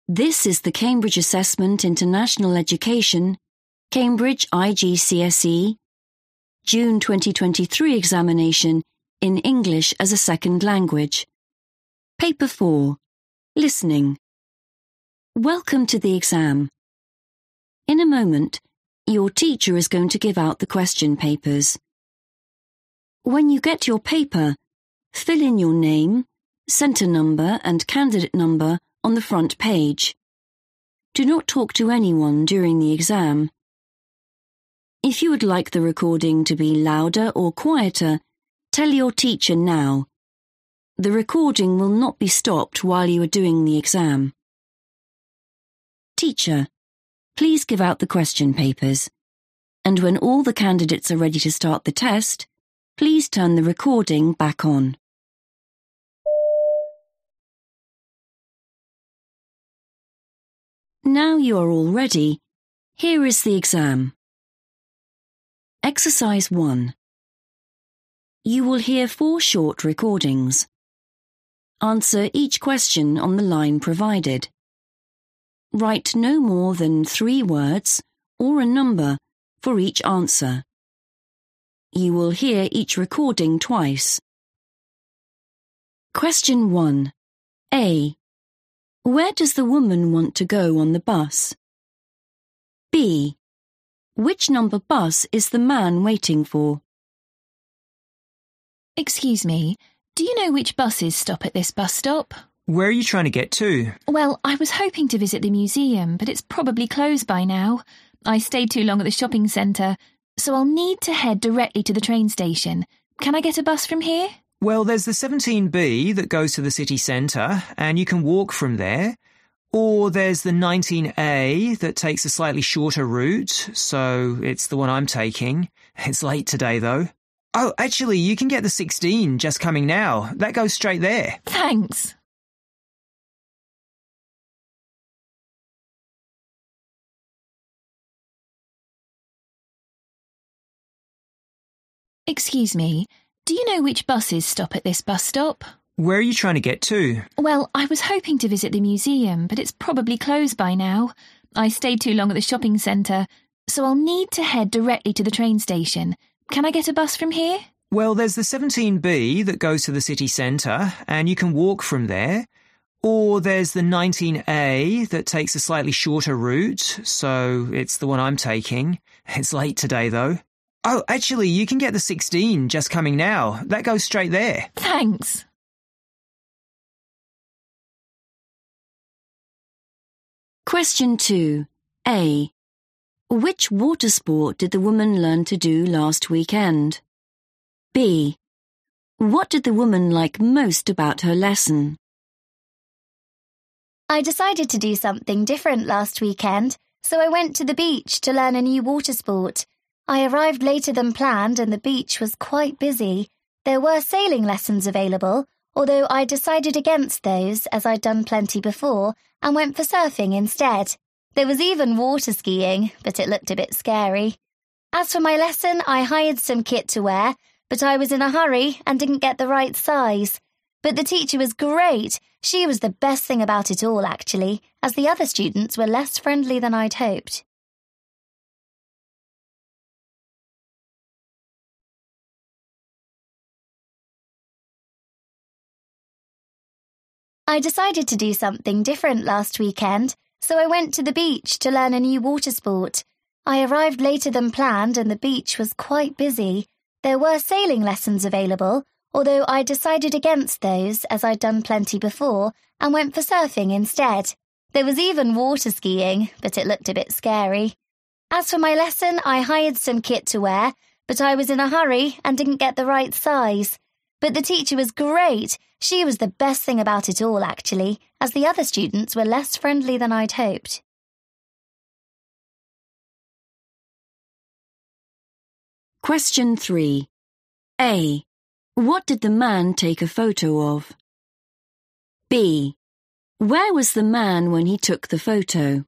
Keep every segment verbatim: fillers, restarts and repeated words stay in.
This is the Cambridge Assessment International Education, Cambridge I G C S E, June twenty twenty-three examination in English as a Second Language. Paper four, Listening. Welcome to the exam. In a moment, your teacher is going to give out the question papers. When you get your paper, fill in your name, centre number and candidate number on the front page. Do not talk to anyone during the exam. If you would like the recording to be louder or quieter, tell your teacher now. The recording will not be stopped while you are doing the exam. Teacher, please give out the question papers. And when all the candidates are ready to start the test, please turn the recording back on. Now you are all ready. Here is the exam. Exercise one. You will hear four short recordings. Answer each question on the line provided. Write no more than three words or a number for each answer. You will hear each recording twice. Question one. A. Where does the woman want to go on the bus? B. Which number bus is the man waiting for? Excuse me, do you know which buses stop at this bus stop? Where are you trying to get to? Well, I was hoping to visit the museum, but it's probably closed by now. I stayed too long at the shopping centre, so I'll need to head directly to the train station. Can I get a bus from here? Well, there's the seventeen B that goes to the city centre, and you can walk from there. Or there's the nineteen A that takes a slightly shorter route, so it's the one I'm taking. It's late today, though. Oh, actually, you can get the sixteen just coming now. That goes straight there. Thanks. Excuse me, do you know which buses stop at this bus stop? Where are you trying to get to? Well, I was hoping to visit the museum, but it's probably closed by now. I stayed too long at the shopping centre, so I'll need to head directly to the train station. Can I get a bus from here? Well, there's the seventeen B that goes to the city centre, and you can walk from there. Or there's the nineteen A that takes a slightly shorter route, so it's the one I'm taking. It's late today, though. Oh, actually, you can get the sixteen just coming now. That goes straight there. Thanks. Question two. A. Which water sport did the woman learn to do last weekend? B. What did the woman like most about her lesson? I decided to do something different last weekend, so I went to the beach to learn a new water sport. I arrived later than planned and the beach was quite busy. There were sailing lessons available, although I decided against those as I'd done plenty before and went for surfing instead. There was even water skiing, but it looked a bit scary. As for my lesson, I hired some kit to wear, but I was in a hurry and didn't get the right size. But the teacher was great. She was the best thing about it all, actually, as the other students were less friendly than I'd hoped. I decided to do something different last weekend, so I went to the beach to learn a new water sport. I arrived later than planned and the beach was quite busy. There were sailing lessons available, although I decided against those as I'd done plenty before and went for surfing instead. There was even water skiing, but it looked a bit scary. As for my lesson, I hired some kit to wear, but I was in a hurry and didn't get the right size. But the teacher was great. She was the best thing about it all, actually, as the other students were less friendly than I'd hoped. Question three. A. What did the man take a photo of? B. Where was the man when he took the photo?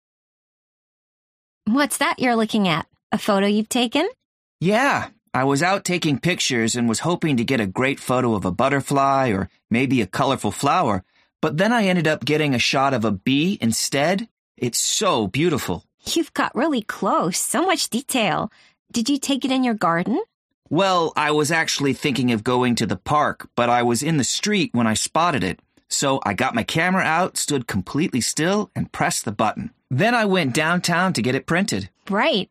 What's that you're looking at? A photo you've taken? Yeah, I was out taking pictures and was hoping to get a great photo of a butterfly or maybe a colorful flower, but then I ended up getting a shot of a bee instead. It's so beautiful. You've got really close, so much detail. Did you take it in your garden? Well, I was actually thinking of going to the park, but I was in the street when I spotted it. So I got my camera out, stood completely still, and pressed the button. Then I went downtown to get it printed. Right.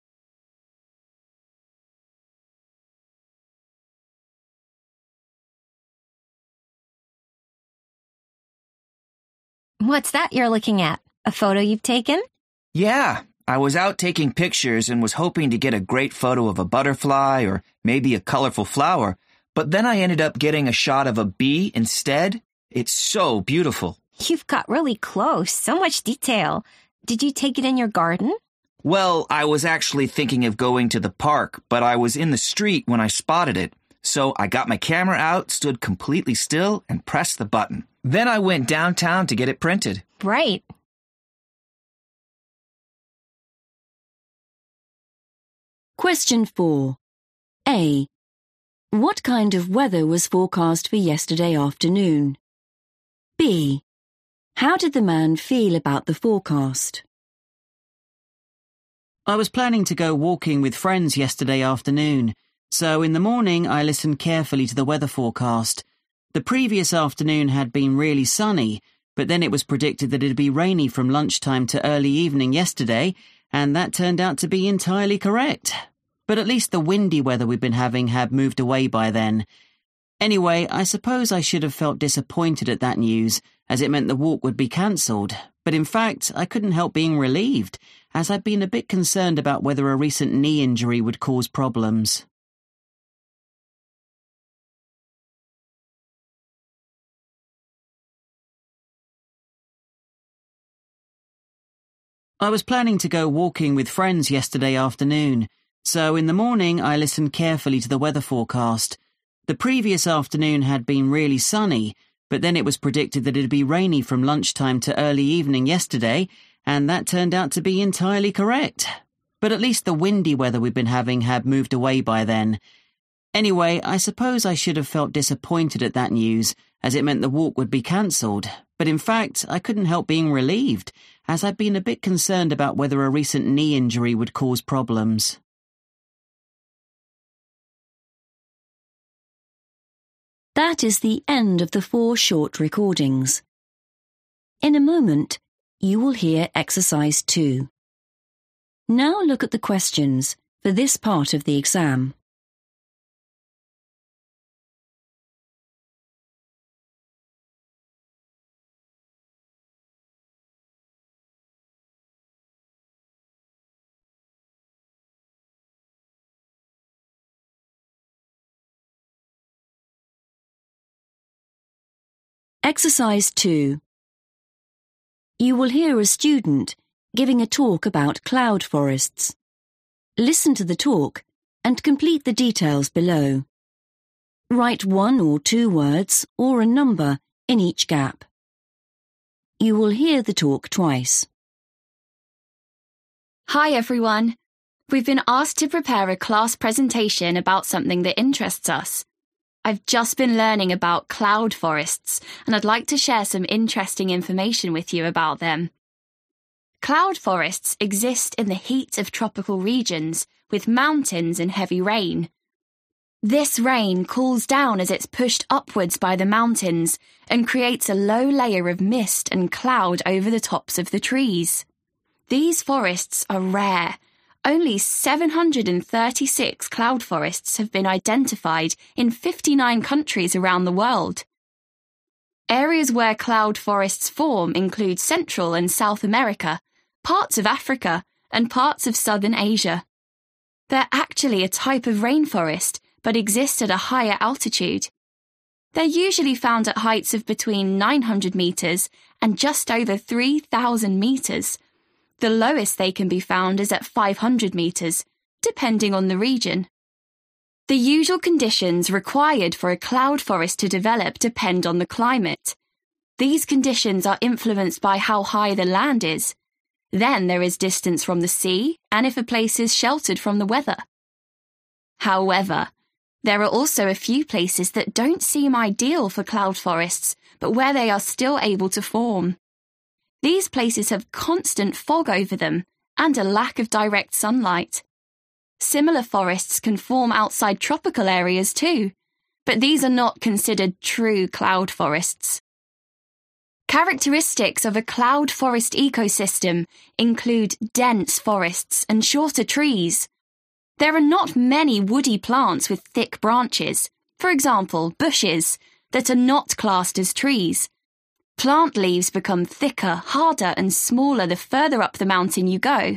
What's that you're looking at? A photo you've taken? Yeah, I was out taking pictures and was hoping to get a great photo of a butterfly or maybe a colorful flower, but then I ended up getting a shot of a bee instead. It's so beautiful. You've got really close, so much detail. Did you take it in your garden? Well, I was actually thinking of going to the park, but I was in the street when I spotted it. So I got my camera out, stood completely still, and pressed the button. Then I went downtown to get it printed. Right. Question four. A. What kind of weather was forecast for yesterday afternoon? B. How did the man feel about the forecast? I was planning to go walking with friends yesterday afternoon, so in the morning I listened carefully to the weather forecast. The previous afternoon had been really sunny, but then it was predicted that it'd be rainy from lunchtime to early evening yesterday, and that turned out to be entirely correct. But at least the windy weather we've been having had moved away by then. Anyway, I suppose I should have felt disappointed at that news, as it meant the walk would be cancelled. But in fact, I couldn't help being relieved, as I'd been a bit concerned about whether a recent knee injury would cause problems. I was planning to go walking with friends yesterday afternoon, so in the morning I listened carefully to the weather forecast. The previous afternoon had been really sunny, but then it was predicted that it'd be rainy from lunchtime to early evening yesterday, and that turned out to be entirely correct. But at least the windy weather we've been having had moved away by then. Anyway, I suppose I should have felt disappointed at that news, as it meant the walk would be cancelled. But in fact, I couldn't help being relieved, as I'd been a bit concerned about whether a recent knee injury would cause problems. That is the end of the four short recordings. In a moment, you will hear exercise two. Now look at the questions for this part of the exam. Exercise two. You will hear a student giving a talk about cloud forests. Listen to the talk and complete the details below. Write one or two words or a number in each gap. You will hear the talk twice. Hi everyone. We've been asked to prepare a class presentation about something that interests us. I've just been learning about cloud forests, and I'd like to share some interesting information with you about them. Cloud forests exist in the heat of tropical regions, with mountains and heavy rain. This rain cools down as it's pushed upwards by the mountains and creates a low layer of mist and cloud over the tops of the trees. These forests are rare. Only seven hundred thirty-six cloud forests have been identified in fifty-nine countries around the world. Areas where cloud forests form include Central and South America, parts of Africa, and parts of Southern Asia. They're actually a type of rainforest, but exist at a higher altitude. They're usually found at heights of between nine hundred metres and just over three thousand metres. The lowest they can be found is at five hundred metres, depending on the region. The usual conditions required for a cloud forest to develop depend on the climate. These conditions are influenced by how high the land is. Then there is distance from the sea and if a place is sheltered from the weather. However, there are also a few places that don't seem ideal for cloud forests, but where they are still able to form. These places have constant fog over them and a lack of direct sunlight. Similar forests can form outside tropical areas too, but these are not considered true cloud forests. Characteristics of a cloud forest ecosystem include dense forests and shorter trees. There are not many woody plants with thick branches, for example, bushes, that are not classed as trees. Plant leaves become thicker, harder, and smaller the further up the mountain you go.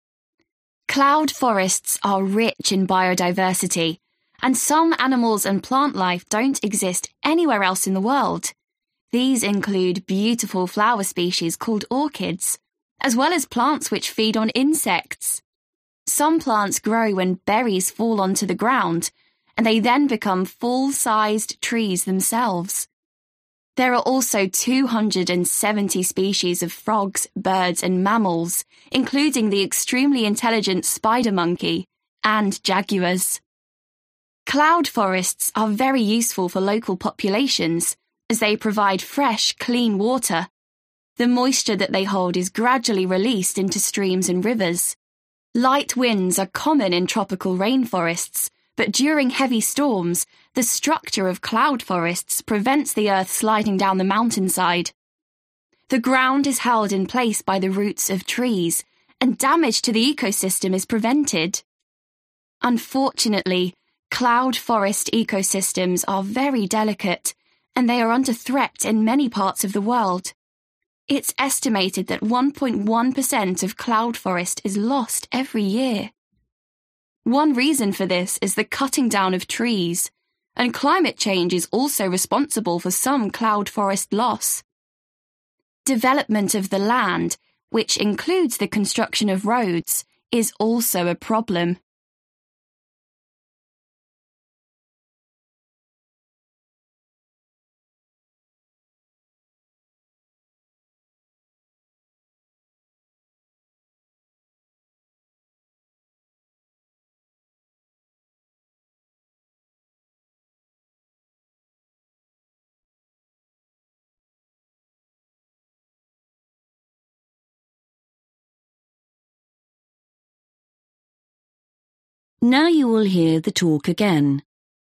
Cloud forests are rich in biodiversity, and some animals and plant life don't exist anywhere else in the world. These include beautiful flower species called orchids, as well as plants which feed on insects. Some plants grow when berries fall onto the ground, and they then become full-sized trees themselves. There are also two hundred seventy species of frogs, birds, and mammals, including the extremely intelligent spider monkey and jaguars. Cloud forests are very useful for local populations, as they provide fresh, clean water. The moisture that they hold is gradually released into streams and rivers. Light winds are common in tropical rainforests, but during heavy storms, the structure of cloud forests prevents the earth sliding down the mountainside. The ground is held in place by the roots of trees, and damage to the ecosystem is prevented. Unfortunately, cloud forest ecosystems are very delicate, and they are under threat in many parts of the world. It's estimated that one point one percent of cloud forest is lost every year. One reason for this is the cutting down of trees, and climate change is also responsible for some cloud forest loss. Development of the land, which includes the construction of roads, is also a problem. Now you will hear the talk again.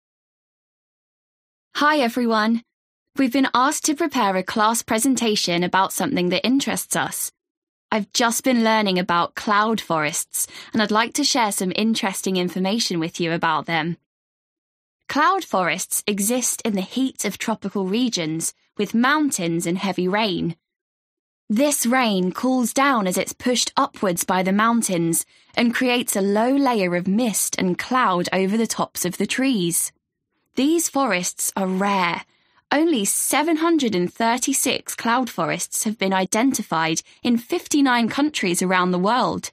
Hi everyone. We've been asked to prepare a class presentation about something that interests us. I've just been learning about cloud forests, and I'd like to share some interesting information with you about them. Cloud forests exist in the heat of tropical regions, with mountains and heavy rain. This rain cools down as it's pushed upwards by the mountains and creates a low layer of mist and cloud over the tops of the trees. These forests are rare. Only seven hundred thirty-six cloud forests have been identified in fifty-nine countries around the world.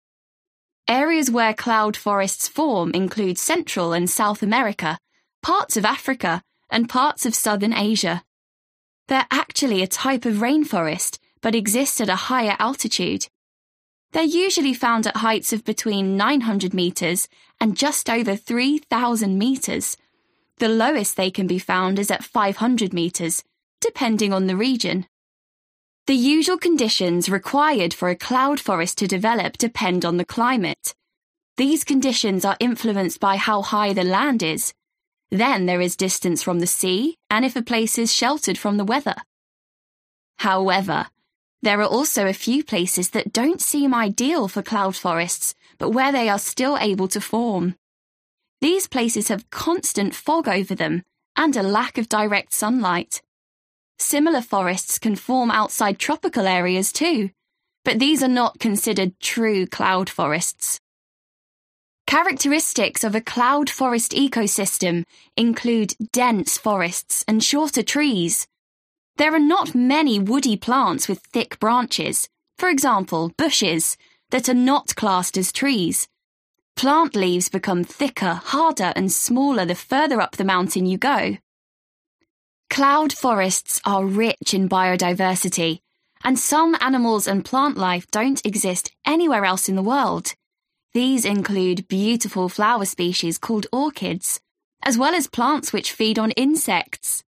Areas where cloud forests form include Central and South America, parts of Africa, and parts of Southern Asia. They're actually a type of rainforest, but exist at a higher altitude. They're usually found at heights of between nine hundred metres and just over three thousand metres. The lowest they can be found is at five hundred metres, depending on the region. The usual conditions required for a cloud forest to develop depend on the climate. These conditions are influenced by how high the land is. Then there is distance from the sea and if a place is sheltered from the weather. However, there are also a few places that don't seem ideal for cloud forests, but where they are still able to form. These places have constant fog over them and a lack of direct sunlight. Similar forests can form outside tropical areas too, but these are not considered true cloud forests. Characteristics of a cloud forest ecosystem include dense forests and shorter trees. There are not many woody plants with thick branches, for example, bushes, that are not classed as trees. Plant leaves become thicker, harder, and smaller the further up the mountain you go. Cloud forests are rich in biodiversity, and some animals and plant life don't exist anywhere else in the world. These include beautiful flower species called orchids, as well as plants which feed on insects.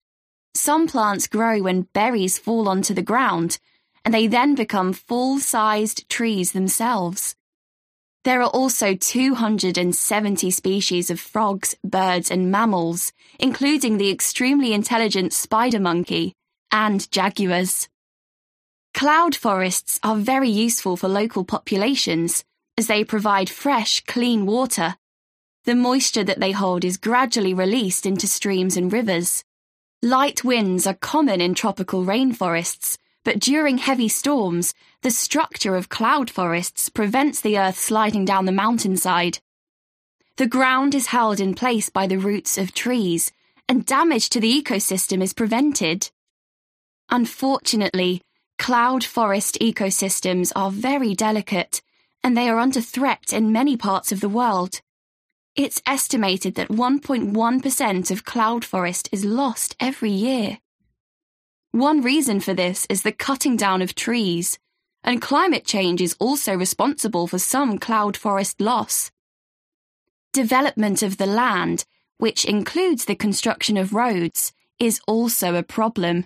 Some plants grow when berries fall onto the ground, and they then become full-sized trees themselves. There are also two hundred seventy species of frogs, birds, and mammals, including the extremely intelligent spider monkey and jaguars. Cloud forests are very useful for local populations, as they provide fresh, clean water. The moisture that they hold is gradually released into streams and rivers. Light winds are common in tropical rainforests, but during heavy storms, the structure of cloud forests prevents the earth sliding down the mountainside. The ground is held in place by the roots of trees, and damage to the ecosystem is prevented. Unfortunately, cloud forest ecosystems are very delicate, and they are under threat in many parts of the world. It's estimated that one point one percent of cloud forest is lost every year. One reason for this is the cutting down of trees, and climate change is also responsible for some cloud forest loss. Development of the land, which includes the construction of roads, is also a problem.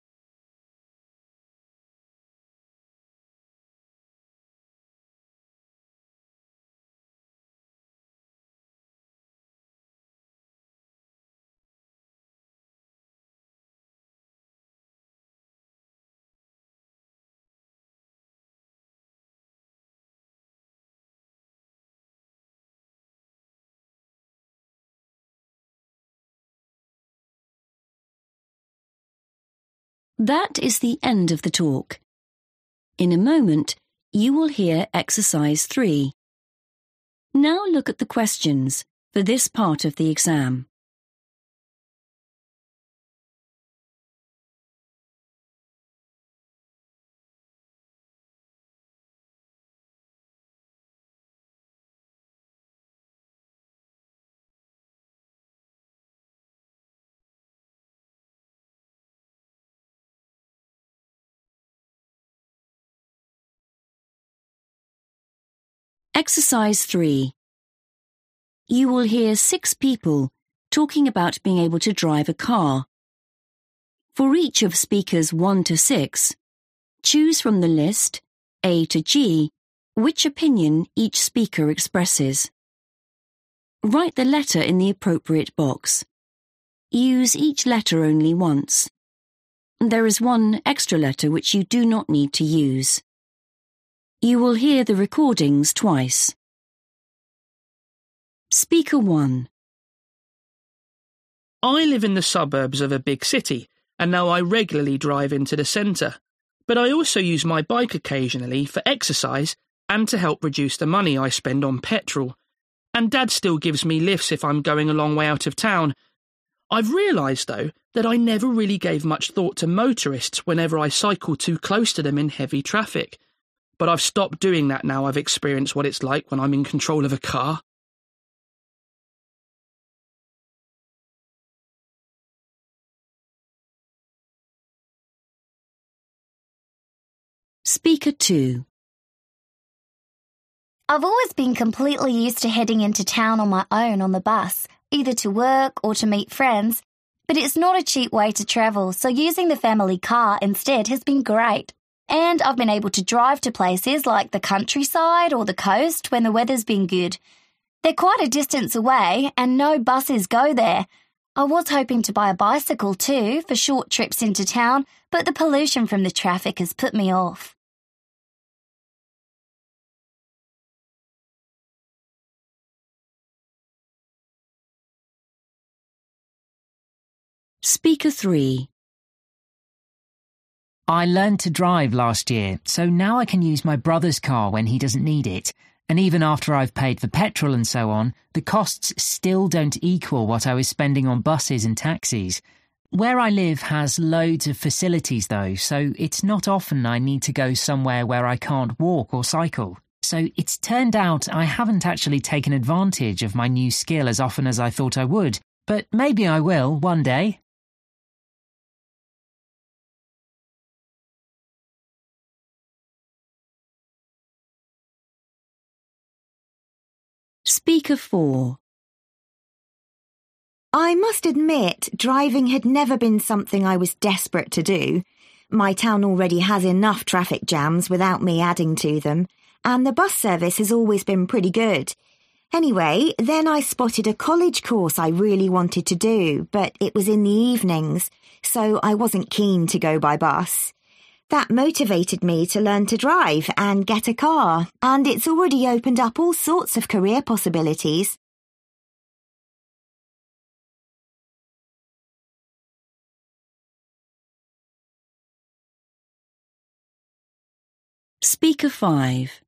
That is the end of the talk. In a moment, you will hear exercise three. Now look at the questions for this part of the exam. Exercise three. You will hear six people talking about being able to drive a car. For each of speakers one to six, choose from the list, A to G, which opinion each speaker expresses. Write the letter in the appropriate box. Use each letter only once. There is one extra letter which you do not need to use. You will hear the recordings twice. Speaker one. I live in the suburbs of a big city, and now I regularly drive into the centre. But I also use my bike occasionally for exercise and to help reduce the money I spend on petrol. And Dad still gives me lifts if I'm going a long way out of town. I've realised, though, that I never really gave much thought to motorists whenever I cycle too close to them in heavy traffic. But I've stopped doing that now I've experienced what it's like when I'm in control of a car. Speaker two. I've always been completely used to heading into town on my own on the bus, either to work or to meet friends, but it's not a cheap way to travel, so using the family car instead has been great. And I've been able to drive to places like the countryside or the coast when the weather's been good. They're quite a distance away and no buses go there. I was hoping to buy a bicycle too for short trips into town, but the pollution from the traffic has put me off. Speaker three. I learned to drive last year, so now I can use my brother's car when he doesn't need it. And even after I've paid for petrol and so on, the costs still don't equal what I was spending on buses and taxis. Where I live has loads of facilities though, so it's not often I need to go somewhere where I can't walk or cycle. So it's turned out I haven't actually taken advantage of my new skill as often as I thought I would, but maybe I will one day. Speaker four. I must admit, driving had never been something I was desperate to do. My town already has enough traffic jams without me adding to them, and the bus service has always been pretty good. Anyway, then I spotted a college course I really wanted to do, but it was in the evenings, so I wasn't keen to go by bus. That motivated me to learn to drive and get a car, and it's already opened up all sorts of career possibilities. Speaker five.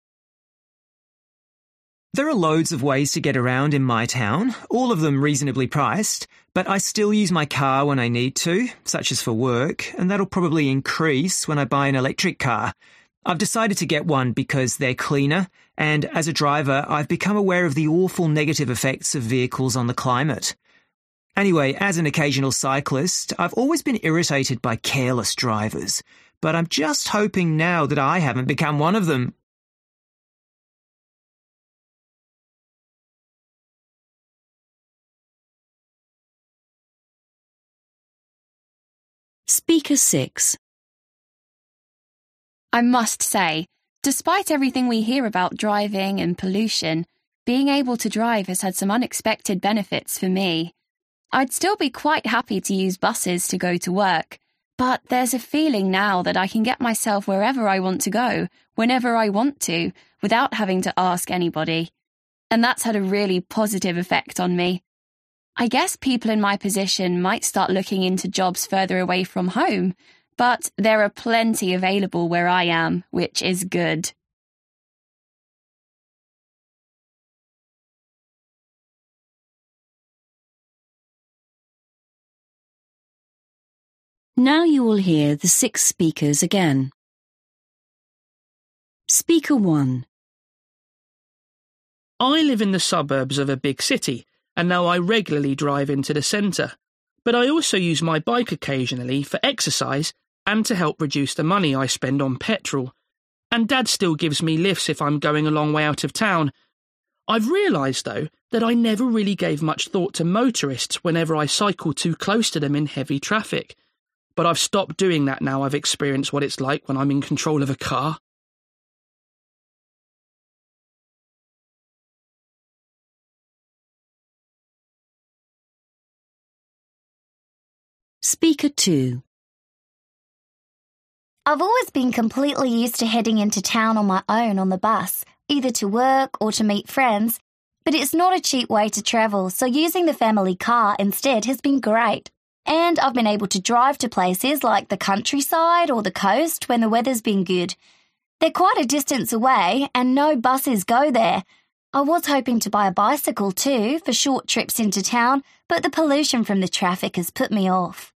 There are loads of ways to get around in my town, all of them reasonably priced, but I still use my car when I need to, such as for work, and that'll probably increase when I buy an electric car. I've decided to get one because they're cleaner, and as a driver, I've become aware of the awful negative effects of vehicles on the climate. Anyway, as an occasional cyclist, I've always been irritated by careless drivers, but I'm just hoping now that I haven't become one of them. Speaker six. I must say, despite everything we hear about driving and pollution, being able to drive has had some unexpected benefits for me. I'd still be quite happy to use buses to go to work, but there's a feeling now that I can get myself wherever I want to go, whenever I want to, without having to ask anybody. And that's had a really positive effect on me. I guess people in my position might start looking into jobs further away from home, but there are plenty available where I am, which is good. Now you will hear the six speakers again. Speaker one. I live in the suburbs of a big city, and now I regularly drive into the centre. But I also use my bike occasionally for exercise and to help reduce the money I spend on petrol. And Dad still gives me lifts if I'm going a long way out of town. I've realised, though, that I never really gave much thought to motorists whenever I cycle too close to them in heavy traffic. But I've stopped doing that now I've experienced what it's like when I'm in control of a car. Speaker two. I've always been completely used to heading into town on my own on the bus, either to work or to meet friends, but it's not a cheap way to travel, so using the family car instead has been great. And I've been able to drive to places like the countryside or the coast when the weather's been good. They're quite a distance away and no buses go there. I was hoping to buy a bicycle too for short trips into town, but the pollution from the traffic has put me off.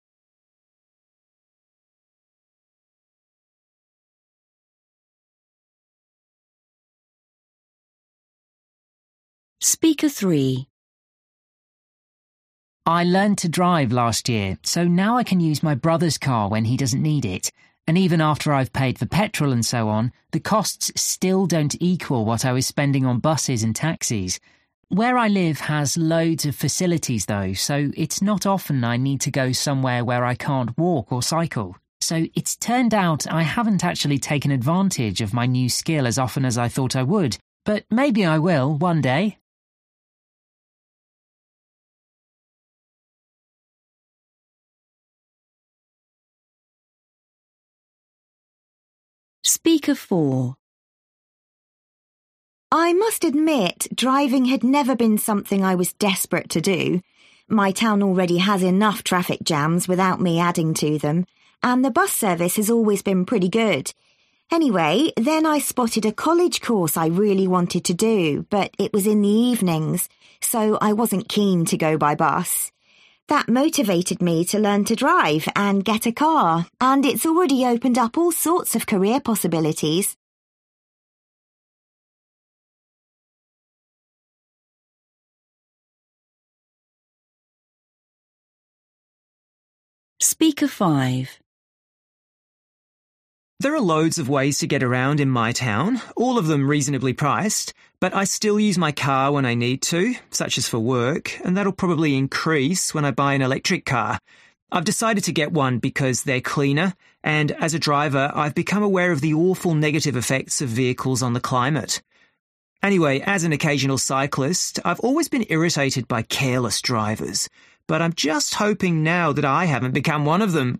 Speaker three. I learned to drive last year, so now I can use my brother's car when he doesn't need it. And even after I've paid for petrol and so on, the costs still don't equal what I was spending on buses and taxis. Where I live has loads of facilities though, so it's not often I need to go somewhere where I can't walk or cycle. So it's turned out I haven't actually taken advantage of my new skill as often as I thought I would, but maybe I will one day. Speaker four. I must admit, driving had never been something I was desperate to do. My town already has enough traffic jams without me adding to them, and the bus service has always been pretty good. Anyway, then I spotted a college course I really wanted to do, but it was in the evenings, so I wasn't keen to go by bus. That motivated me to learn to drive and get a car, and it's already opened up all sorts of career possibilities. Speaker five. There are loads of ways to get around in my town, all of them reasonably priced, but I still use my car when I need to, such as for work, and that'll probably increase when I buy an electric car. I've decided to get one because they're cleaner, and as a driver, I've become aware of the awful negative effects of vehicles on the climate. Anyway, as an occasional cyclist, I've always been irritated by careless drivers, but I'm just hoping now that I haven't become one of them.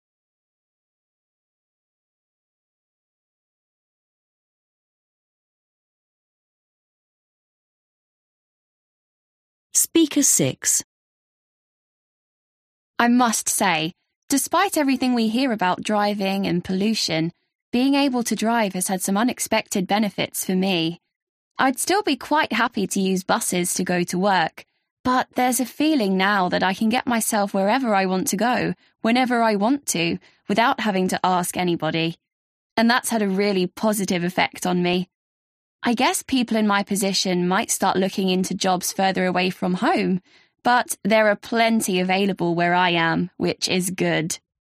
Speaker six. I must say, despite everything we hear about driving and pollution, being able to drive has had some unexpected benefits for me. I'd still be quite happy to use buses to go to work, but there's a feeling now that I can get myself wherever I want to go, whenever I want to, without having to ask anybody. And that's had a really positive effect on me. I guess people in my position might start looking into jobs further away from home, but there are plenty available where I am, which is good.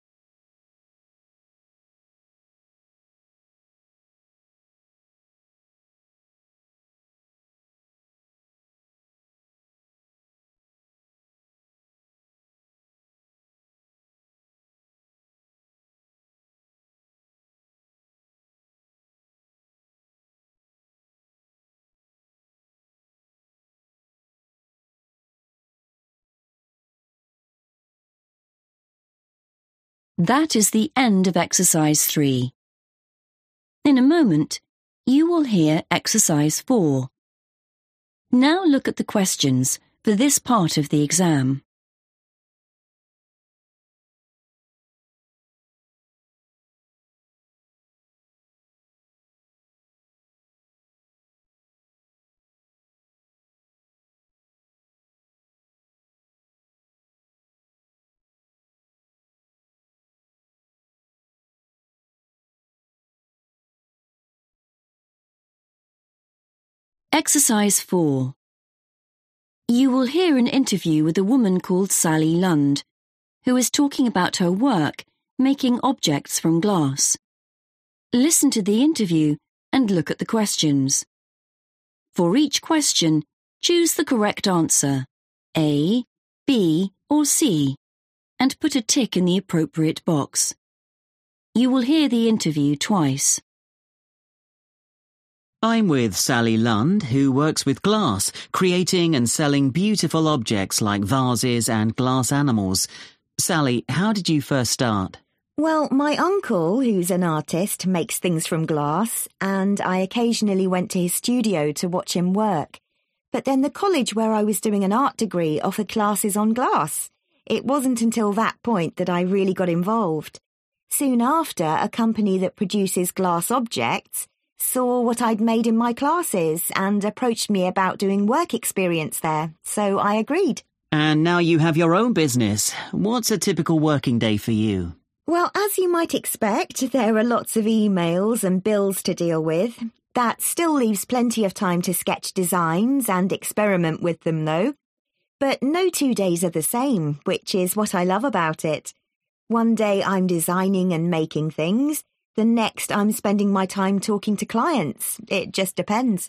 That is the end of exercise three. In a moment, you will hear exercise four. Now look at the questions for this part of the exam. Exercise four. You will hear an interview with a woman called Sally Lund, who is talking about her work making objects from glass. Listen to the interview and look at the questions. For each question, choose the correct answer, A, B, or C, and put a tick in the appropriate box. You will hear the interview twice. I'm with Sally Lund, who works with glass, creating and selling beautiful objects like vases and glass animals. Sally, how did you first start? Well, my uncle, who's an artist, makes things from glass, and I occasionally went to his studio to watch him work. But then the college where I was doing an art degree offered classes on glass. It wasn't until that point that I really got involved. Soon after, a company that produces glass objects saw what I'd made in my classes and approached me about doing work experience there, so I agreed. And now you have your own business. What's a typical working day for you? Well, as you might expect, there are lots of emails and bills to deal with. That still leaves plenty of time to sketch designs and experiment with them, though. But no two days are the same, which is what I love about it. One day I'm designing and making things. The next, I'm spending my time talking to clients. It just depends.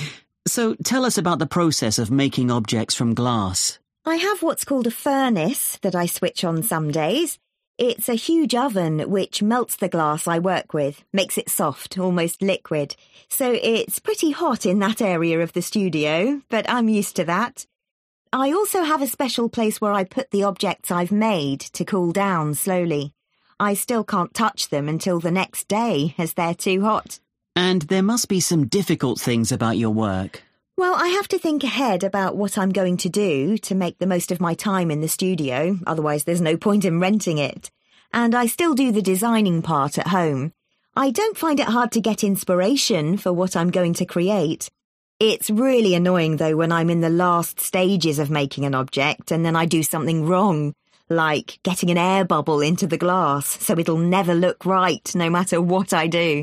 So tell us about the process of making objects from glass. I have what's called a furnace that I switch on some days. It's a huge oven which melts the glass I work with, makes it soft, almost liquid. So it's pretty hot in that area of the studio, but I'm used to that. I also have a special place where I put the objects I've made to cool down slowly. I still can't touch them until the next day, as they're too hot. And there must be some difficult things about your work. Well, I have to think ahead about what I'm going to do to make the most of my time in the studio, otherwise there's no point in renting it. And I still do the designing part at home. I don't find it hard to get inspiration for what I'm going to create. It's really annoying, though, when I'm in the last stages of making an object and then I do something wrong. Like getting an air bubble into the glass, so it'll never look right, no matter what I do.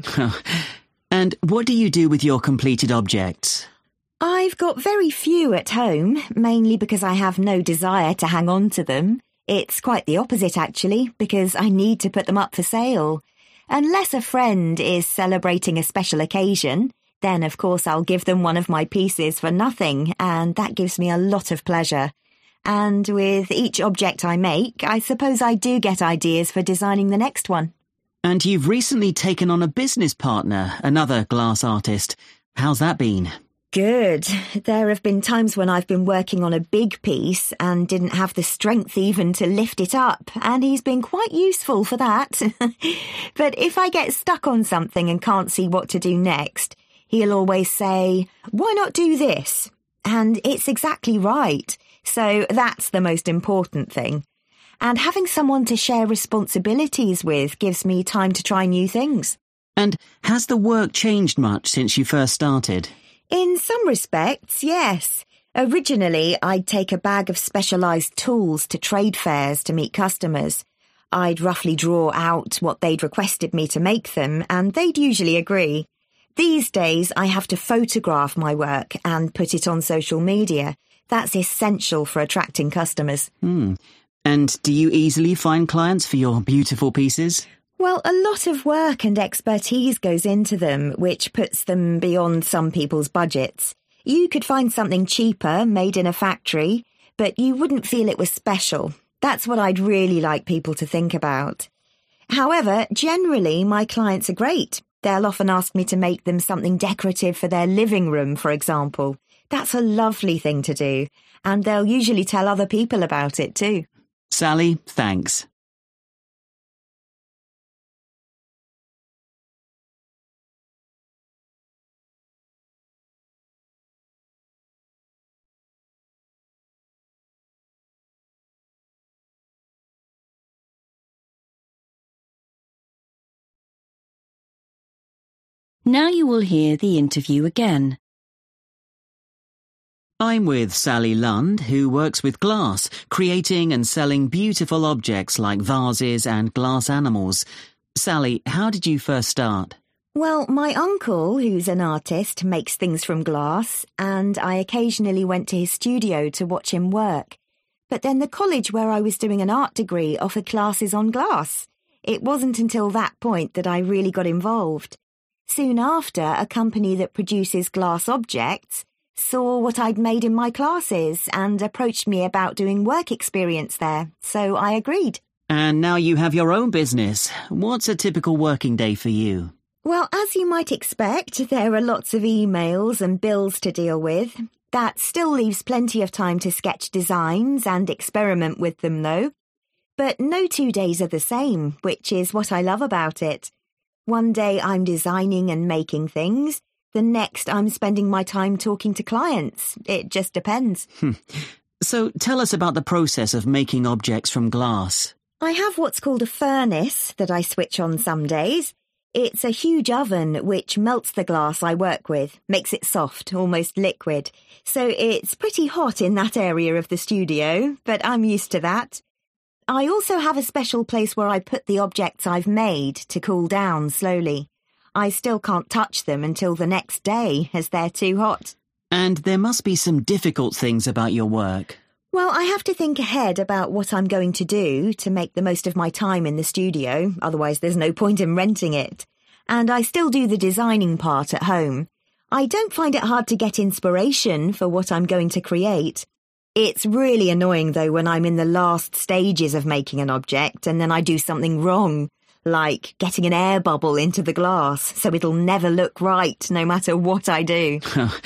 And what do you do with your completed objects? I've got very few at home, mainly because I have no desire to hang on to them. It's quite the opposite, actually, because I need to put them up for sale. Unless a friend is celebrating a special occasion, then of course I'll give them one of my pieces for nothing, and that gives me a lot of pleasure. And with each object I make, I suppose I do get ideas for designing the next one. And you've recently taken on a business partner, another glass artist. How's that been? Good. There have been times when I've been working on a big piece and didn't have the strength even to lift it up, and he's been quite useful for that. But if I get stuck on something and can't see what to do next, he'll always say, "Why not do this?" And it's exactly right. So that's the most important thing. And having someone to share responsibilities with gives me time to try new things. And has the work changed much since you first started? In some respects, yes. Originally, I'd take a bag of specialised tools to trade fairs to meet customers. I'd roughly draw out what they'd requested me to make them, and they'd usually agree. These days, I have to photograph my work and put it on social media. That's essential for attracting customers. Hmm. And do you easily find clients for your beautiful pieces? Well, a lot of work and expertise goes into them, which puts them beyond some people's budgets. You could find something cheaper, made in a factory, but you wouldn't feel it was special. That's what I'd really like people to think about. However, generally, my clients are great. They'll often ask me to make them something decorative for their living room, for example. That's a lovely thing to do, and they'll usually tell other people about it too. Sally, thanks. Now you will hear the interview again. I'm with Sally Lund, who works with glass, creating and selling beautiful objects like vases and glass animals. Sally, how did you first start? Well, my uncle, who's an artist, makes things from glass, and I occasionally went to his studio to watch him work. But then the college where I was doing an art degree offered classes on glass. It wasn't until that point that I really got involved. Soon after, a company that produces glass objects saw what I'd made in my classes and approached me about doing work experience there, so I agreed. And now you have your own business. What's a typical working day for you? Well, as you might expect, there are lots of emails and bills to deal with. That still leaves plenty of time to sketch designs and experiment with them, though. But no two days are the same, which is what I love about it. One day I'm designing and making things. The next I'm spending my time talking to clients. It just depends. So tell us about the process of making objects from glass. I have what's called a furnace that I switch on some days. It's a huge oven which melts the glass I work with, makes it soft, almost liquid. So it's pretty hot in that area of the studio, but I'm used to that. I also have a special place where I put the objects I've made to cool down slowly. I still can't touch them until the next day, as they're too hot. And there must be some difficult things about your work. Well, I have to think ahead about what I'm going to do to make the most of my time in the studio, otherwise there's no point in renting it. And I still do the designing part at home. I don't find it hard to get inspiration for what I'm going to create. It's really annoying, though, when I'm in the last stages of making an object and then I do something wrong, like getting an air bubble into the glass, so it'll never look right, no matter what I do.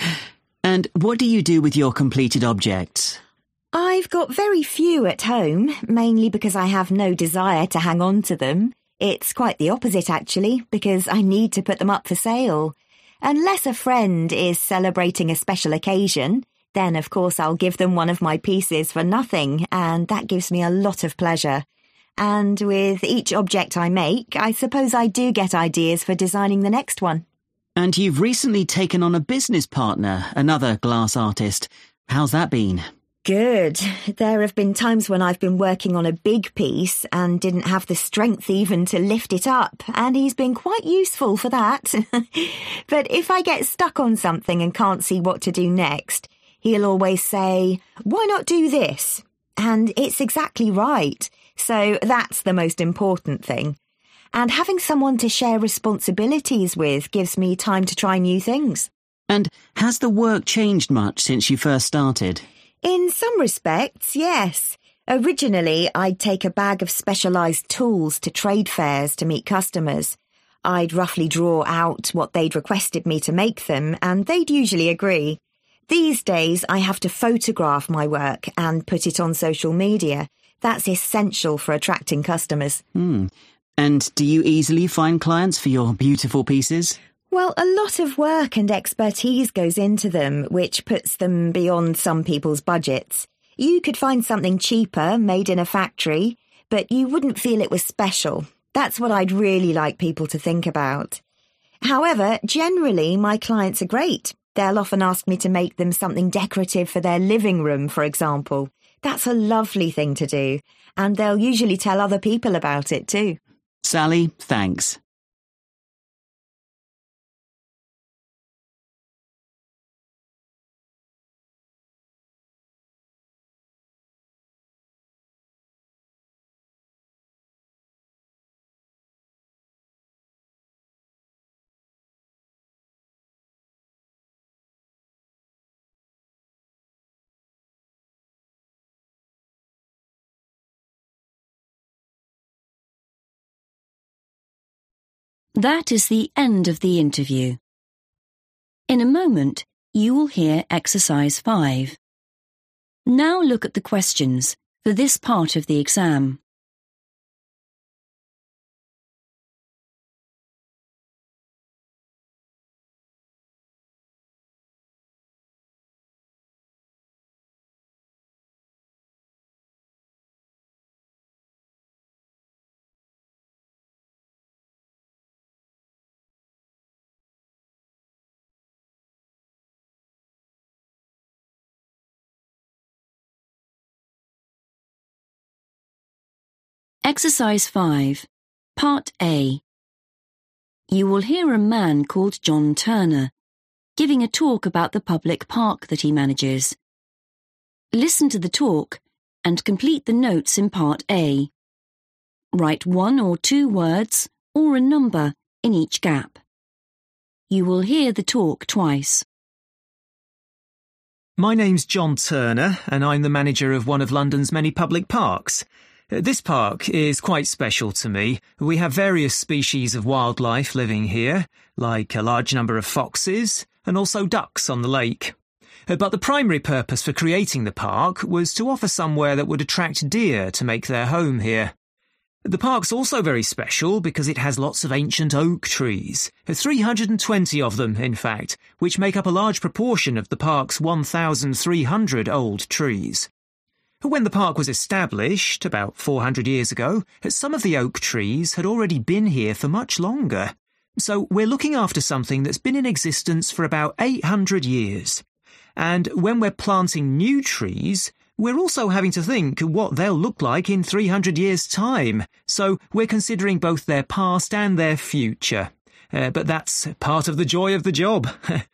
And what do you do with your completed objects? I've got very few at home, mainly because I have no desire to hang on to them. It's quite the opposite, actually, because I need to put them up for sale. Unless a friend is celebrating a special occasion, then of course I'll give them one of my pieces for nothing, and that gives me a lot of pleasure. And with each object I make, I suppose I do get ideas for designing the next one. And you've recently taken on a business partner, another glass artist. How's that been? Good. There have been times when I've been working on a big piece and didn't have the strength even to lift it up, and he's been quite useful for that. But if I get stuck on something and can't see what to do next, he'll always say, "Why not do this?" And it's exactly right. So that's the most important thing. And having someone to share responsibilities with gives me time to try new things. And has the work changed much since you first started? In some respects, yes. Originally, I'd take a bag of specialised tools to trade fairs to meet customers. I'd roughly draw out what they'd requested me to make them, and they'd usually agree. These days, I have to photograph my work and put it on social media. That's essential for attracting customers. Hmm. And do you easily find clients for your beautiful pieces? Well, a lot of work and expertise goes into them, which puts them beyond some people's budgets. You could find something cheaper, made in a factory, but you wouldn't feel it was special. That's what I'd really like people to think about. However, generally, my clients are great. They'll often ask me to make them something decorative for their living room, for example. That's a lovely thing to do, and they'll usually tell other people about it too. Sally, thanks. That is the end of the interview. In a moment, you will hear exercise five. Now look at the questions for this part of the exam. Exercise five, Part A. You will hear a man called John Turner giving a talk about the public park that he manages. Listen to the talk and complete the notes in Part A. Write one or two words or a number in each gap. You will hear the talk twice. My name's John Turner, and I'm the manager of one of London's many public parks. This park is quite special to me. We have various species of wildlife living here, like a large number of foxes and also ducks on the lake. But the primary purpose for creating the park was to offer somewhere that would attract deer to make their home here. The park's also very special because it has lots of ancient oak trees, three hundred twenty of them, in fact, which make up a large proportion of the park's one thousand three hundred old trees. When the park was established, about four hundred years ago, some of the oak trees had already been here for much longer. So we're looking after something that's been in existence for about eight hundred years. And when we're planting new trees, we're also having to think what they'll look like in three hundred years' time. So we're considering both their past and their future. Uh, but that's part of the joy of the job.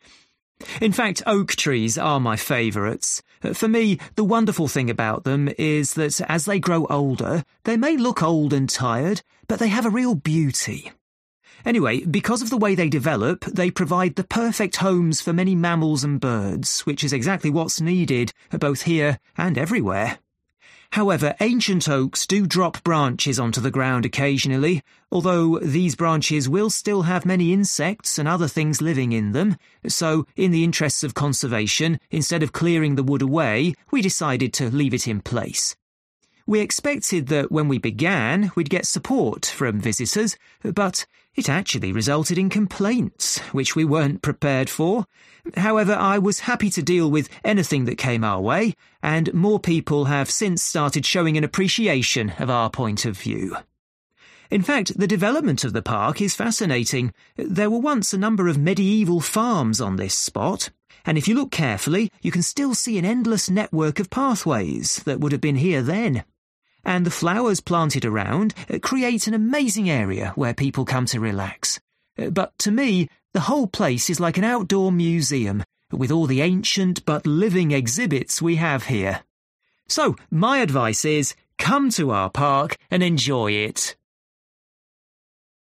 In fact, oak trees are my favourites. For me, the wonderful thing about them is that as they grow older, they may look old and tired, but they have a real beauty. Anyway, because of the way they develop, they provide the perfect homes for many mammals and birds, which is exactly what's needed, both here and everywhere. However, ancient oaks do drop branches onto the ground occasionally, although these branches will still have many insects and other things living in them, so in the interests of conservation, instead of clearing the wood away, we decided to leave it in place. We expected that when we began, we'd get support from visitors, but it actually resulted in complaints, which we weren't prepared for. However, I was happy to deal with anything that came our way, and more people have since started showing an appreciation of our point of view. In fact, the development of the park is fascinating. There were once a number of medieval farms on this spot, and if you look carefully, you can still see an endless network of pathways that would have been here then. And the flowers planted around create an amazing area where people come to relax. But to me, the whole place is like an outdoor museum, with all the ancient but living exhibits we have here. So, my advice is, come to our park and enjoy it.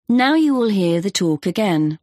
Now you will hear the talk again.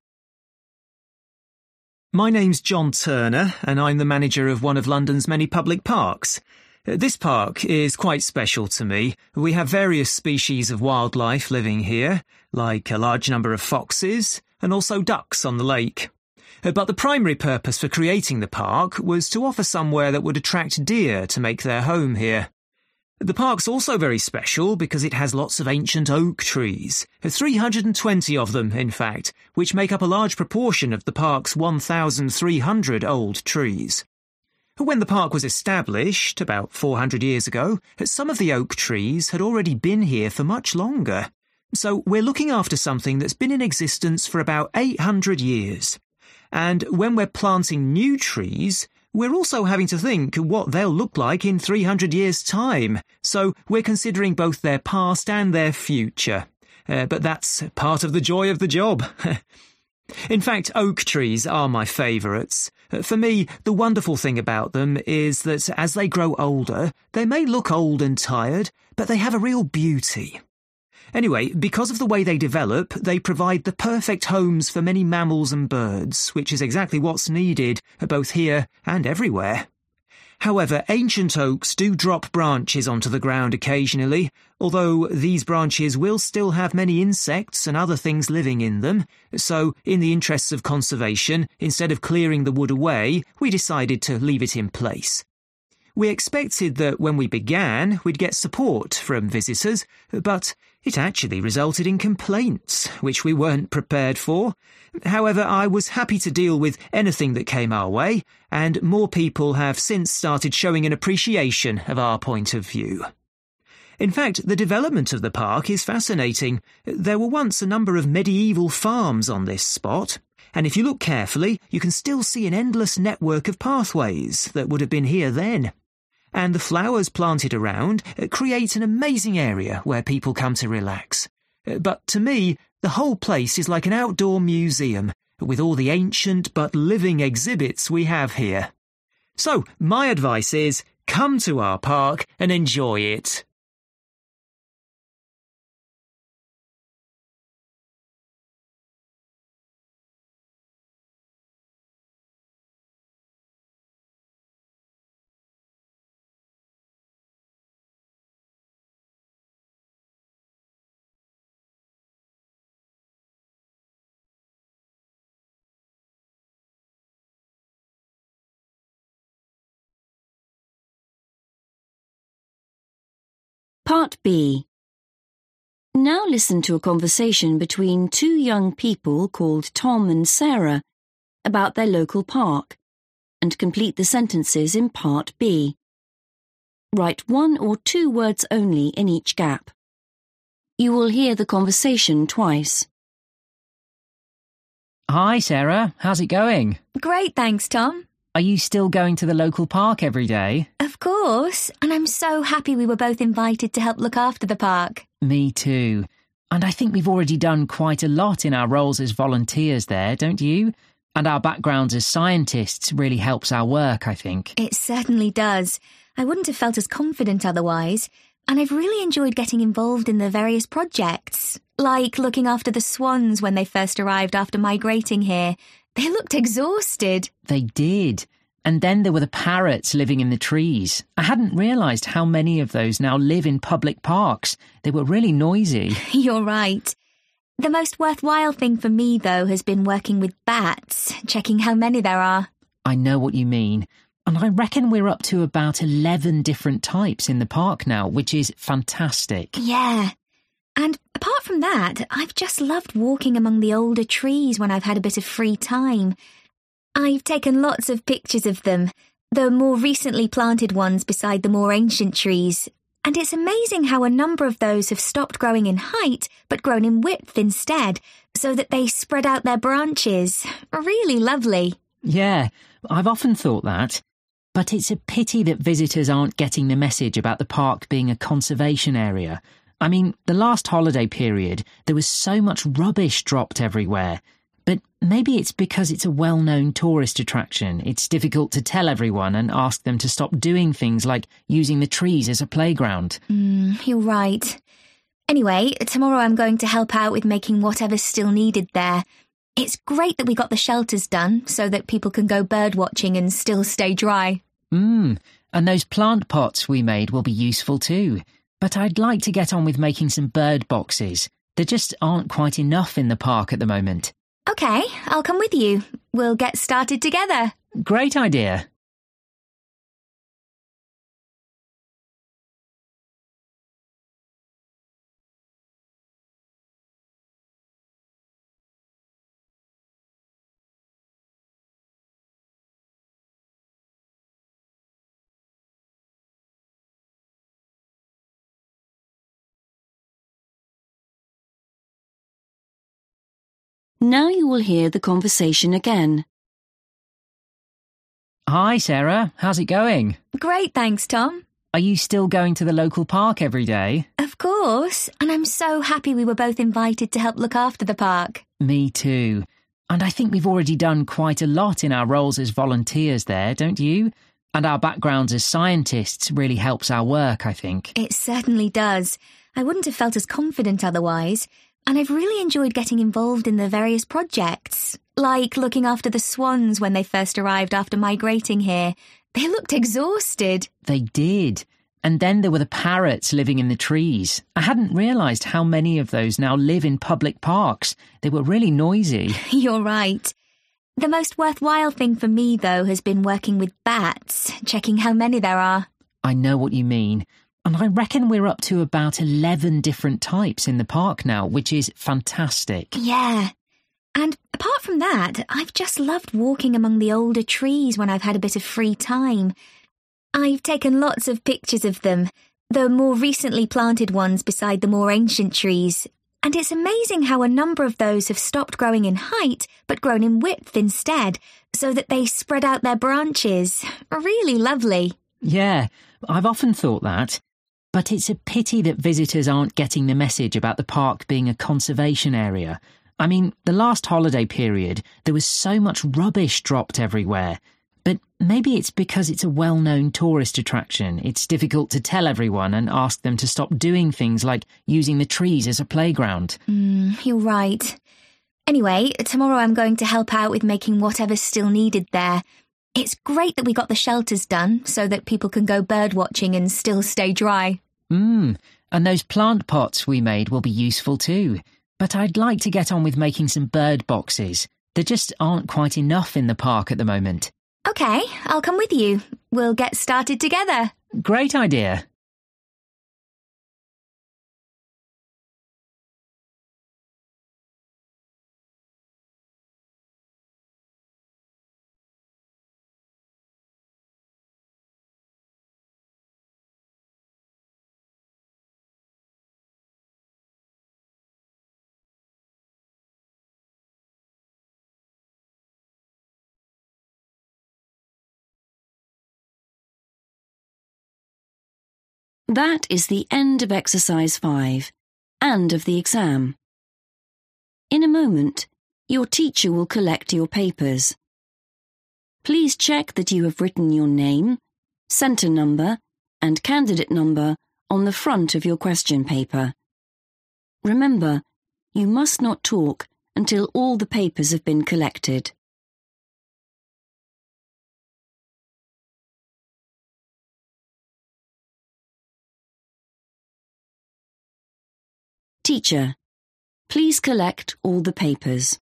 My name's John Turner, and I'm the manager of one of London's many public parks. This park is quite special to me. We have various species of wildlife living here, like a large number of foxes and also ducks on the lake. But the primary purpose for creating the park was to offer somewhere that would attract deer to make their home here. The park's also very special because it has lots of ancient oak trees, three hundred twenty of them, in fact, which make up a large proportion of the park's one thousand three hundred old trees. When the park was established, about four hundred years ago, some of the oak trees had already been here for much longer. So we're looking after something that's been in existence for about eight hundred years. And when we're planting new trees, we're also having to think what they'll look like in three hundred years' time, so we're considering both their past and their future. Uh, but that's part of the joy of the job. In fact, oak trees are my favourites. For me, the wonderful thing about them is that as they grow older, they may look old and tired, but they have a real beauty. Anyway, because of the way they develop, they provide the perfect homes for many mammals and birds, which is exactly what's needed, both here and everywhere. However, ancient oaks do drop branches onto the ground occasionally, although these branches will still have many insects and other things living in them, so in the interests of conservation, instead of clearing the wood away, we decided to leave it in place. We expected that when we began, we'd get support from visitors, but it actually resulted in complaints, which we weren't prepared for. However, I was happy to deal with anything that came our way, and more people have since started showing an appreciation of our point of view. In fact, the development of the park is fascinating. There were once a number of medieval farms on this spot, and if you look carefully, you can still see an endless network of pathways that would have been here then. And the flowers planted around create an amazing area where people come to relax. But to me, the whole place is like an outdoor museum, with all the ancient but living exhibits we have here. So, my advice is, come to our park and enjoy it. Part B. Now listen to a conversation between two young people called Tom and Sarah about their local park, and complete the sentences in Part B. Write one or two words only in each gap. You will hear the conversation twice. Hi, Sarah. How's it going? Great, thanks, Tom. Are you still going to the local park every day? Of course, and I'm so happy we were both invited to help look after the park. Me too. And I think we've already done quite a lot in our roles as volunteers there, don't you? And our backgrounds as scientists really helps our work, I think. It certainly does. I wouldn't have felt as confident otherwise. And I've really enjoyed getting involved in the various projects, like looking after the swans when they first arrived after migrating here. They looked exhausted. They did. And then there were the parrots living in the trees. I hadn't realised how many of those now live in public parks. They were really noisy. You're right. The most worthwhile thing for me, though, has been working with bats, checking how many there are. I know what you mean. And I reckon we're up to about eleven different types in the park now, which is fantastic. Yeah. And apart from that, I've just loved walking among the older trees when I've had a bit of free time. I've taken lots of pictures of them, the more recently planted ones beside the more ancient trees, and it's amazing how a number of those have stopped growing in height but grown in width instead, so that they spread out their branches. Really lovely. Yeah, I've often thought that. But it's a pity that visitors aren't getting the message about the park being a conservation area. I mean, the last holiday period, there was so much rubbish dropped everywhere. But maybe it's because it's a well-known tourist attraction. It's difficult to tell everyone and ask them to stop doing things like using the trees as a playground. Mm, you're right. Anyway, tomorrow I'm going to help out with making whatever's still needed there. It's great that we got the shelters done so that people can go bird watching and still stay dry. Mmm, and those plant pots we made will be useful too. But I'd like to get on with making some bird boxes. There just aren't quite enough in the park at the moment. OK, I'll come with you. We'll get started together. Great idea. Now you will hear the conversation again. Hi, Sarah. How's it going? Great, thanks, Tom. Are you still going to the local park every day? Of course, and I'm so happy we were both invited to help look after the park. Me too. And I think we've already done quite a lot in our roles as volunteers there, don't you? And our backgrounds as scientists really helps our work, I think. It certainly does. I wouldn't have felt as confident otherwise. And I've really enjoyed getting involved in the various projects, like looking after the swans when they first arrived after migrating here. They looked exhausted. They did. And then there were the parrots living in the trees. I hadn't realised how many of those now live in public parks. They were really noisy. You're right. The most worthwhile thing for me, though, has been working with bats, checking how many there are. I know what you mean. And I reckon we're up to about eleven different types in the park now, which is fantastic. Yeah. And apart from that, I've just loved walking among the older trees when I've had a bit of free time. I've taken lots of pictures of them, the more recently planted ones beside the more ancient trees. And it's amazing how a number of those have stopped growing in height, but grown in width instead, so that they spread out their branches. Really lovely. Yeah, I've often thought that. But it's a pity that visitors aren't getting the message about the park being a conservation area. I mean, the last holiday period, there was so much rubbish dropped everywhere. But maybe it's because it's a well-known tourist attraction. It's difficult to tell everyone and ask them to stop doing things like using the trees as a playground. Mm, you're right. Anyway, tomorrow I'm going to help out with making whatever's still needed there. It's great that we got the shelters done so that people can go bird watching and still stay dry. Mmm, and those plant pots we made will be useful too. But I'd like to get on with making some bird boxes. There just aren't quite enough in the park at the moment. OK, I'll come with you. We'll get started together. Great idea. That is the end of exercise five, and of the exam. In a moment, your teacher will collect your papers. Please check that you have written your name, centre number, and candidate number on the front of your question paper. Remember, you must not talk until all the papers have been collected. Teacher, please collect all the papers.